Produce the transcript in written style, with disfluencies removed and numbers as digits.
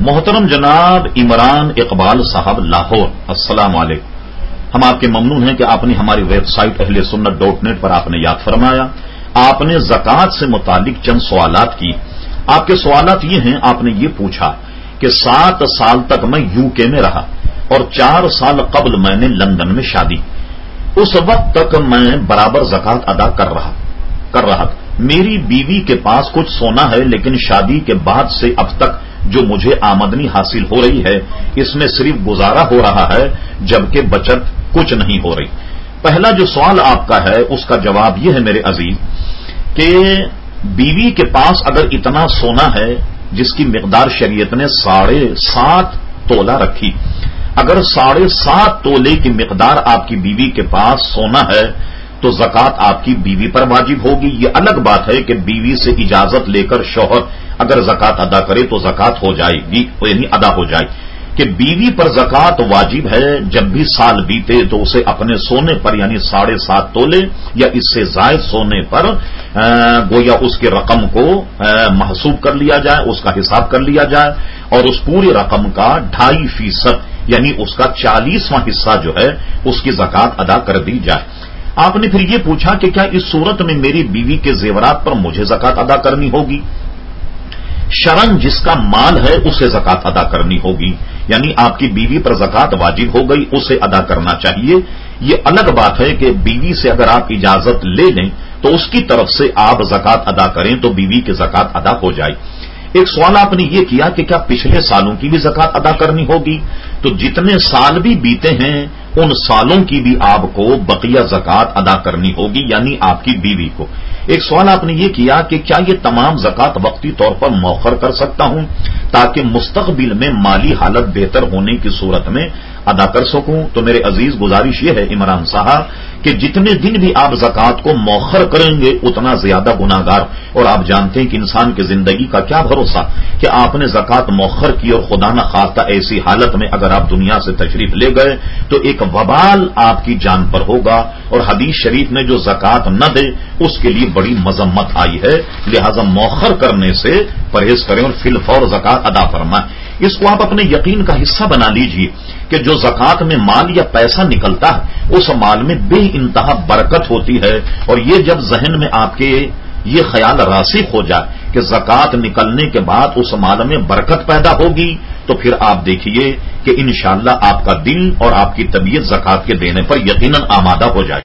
محترم جناب عمران اقبال صاحب لاہور، السلام علیکم۔ ہم آپ کے ممنون ہیں کہ آپ نے ہماری ویب سائٹ اہلسنت.net پر آپ نے یاد فرمایا۔ آپ نے زکوٰۃ سے متعلق چند سوالات کی۔ آپ کے سوالات یہ ہیں، آپ نے یہ پوچھا کہ 7 سال تک میں UK میں رہا اور 4 سال قبل میں نے لندن میں شادی، اس وقت تک میں برابر زکوٰۃ ادا کر رہا تھا۔ میری بیوی کے پاس کچھ سونا ہے، لیکن شادی کے بعد سے اب تک جو مجھے آمدنی حاصل ہو رہی ہے اس میں صرف گزارا ہو رہا ہے، جبکہ بچت کچھ نہیں ہو رہی۔ پہلا جو سوال آپ کا ہے اس کا جواب یہ ہے میرے عزیز کہ بیوی کے پاس اگر اتنا سونا ہے جس کی مقدار شریعت نے 7.5 تولہ رکھی، اگر 7.5 تولے کی مقدار آپ کی بیوی کے پاس سونا ہے تو زکوٰۃ آپ کی بیوی پر واجب ہوگی۔ یہ الگ بات ہے کہ بیوی سے اجازت لے کر شوہر اگر زکوٰۃ ادا کرے تو زکوٰۃ ہو جائے گی، یعنی ادا ہو جائے کہ بیوی پر زکوٰۃ واجب ہے۔ جب بھی سال بیتے تو اسے اپنے سونے پر یعنی 7.5 تولے یا اس سے زائد سونے پر گویا اس کی رقم کو محسوب کر لیا جائے، اس کا حساب کر لیا جائے اور اس پوری رقم کا 2.5% یعنی اس کا 40واں حصہ جو ہے اس کی زکوٰۃ ادا کر دی جائے۔ آپ نے پھر یہ پوچھا کہ کیا اس صورت میں میری بیوی کے زیورات پر مجھے زکوٰۃ ادا کرنی ہوگی؟ شرعاً جس کا مال ہے اسے زکوٰۃ ادا کرنی ہوگی، یعنی آپ کی بیوی پر زکوٰۃ واجب ہو گئی، اسے ادا کرنا چاہیے۔ یہ الگ بات ہے کہ بیوی سے اگر آپ اجازت لے لیں تو اس کی طرف سے آپ زکوٰۃ ادا کریں تو بیوی کی زکوٰۃ ادا ہو جائے۔ ایک سوال آپ نے یہ کیا کہ کیا پچھلے سالوں کی بھی زکوٰۃ ادا کرنی ہوگی؟ تو جتنے سال بھی بیتے ہیں ان سالوں کی بھی آپ کو بقیہ زکوٰۃ ادا کرنی ہوگی، یعنی آپ کی بیوی کو۔ ایک سوال آپ نے یہ کیا کہ کیا یہ تمام زکوٰۃ وقتی طور پر مؤخر کر سکتا ہوں تاکہ مستقبل میں مالی حالت بہتر ہونے کی صورت میں ادا کر سکوں؟ تو میرے عزیز گزارش یہ ہے عمران صاحب کہ جتنے دن بھی آپ زکوٰۃ کو مؤخر کریں گے اتنا زیادہ گناہگار، اور آپ جانتے ہیں کہ انسان کی زندگی کا کیا بھروسہ کہ آپ نے زکوٰۃ مؤخر کی اور خدا نہ خواستہ ایسی حالت میں اگر آپ دنیا سے تشریف لے گئے تو ایک وبال آپ کی جان پر ہوگا، اور حدیث شریف میں جو زکوٰۃ نہ دے اس کے لیے بڑی مذمت آئی ہے، لہذا مؤخر کرنے سے پرہیز کریں اور فی الفور زکوٰۃ ادا فرمائیں۔ اس کو آپ اپنے یقین کا حصہ بنا لیجئے کہ جو زکوٰۃ میں مال یا پیسہ نکلتا ہے اس مال میں بے انتہا برکت ہوتی ہے، اور یہ جب ذہن میں آپ کے یہ خیال راسخ ہو جائے کہ زکوٰۃ نکلنے کے بعد اس مال میں برکت پیدا ہوگی تو پھر آپ دیکھیے کہ انشاءاللہ آپ کا دل اور آپ کی طبیعت زکوٰۃ کے دینے پر یقیناً آمادہ ہو جائے۔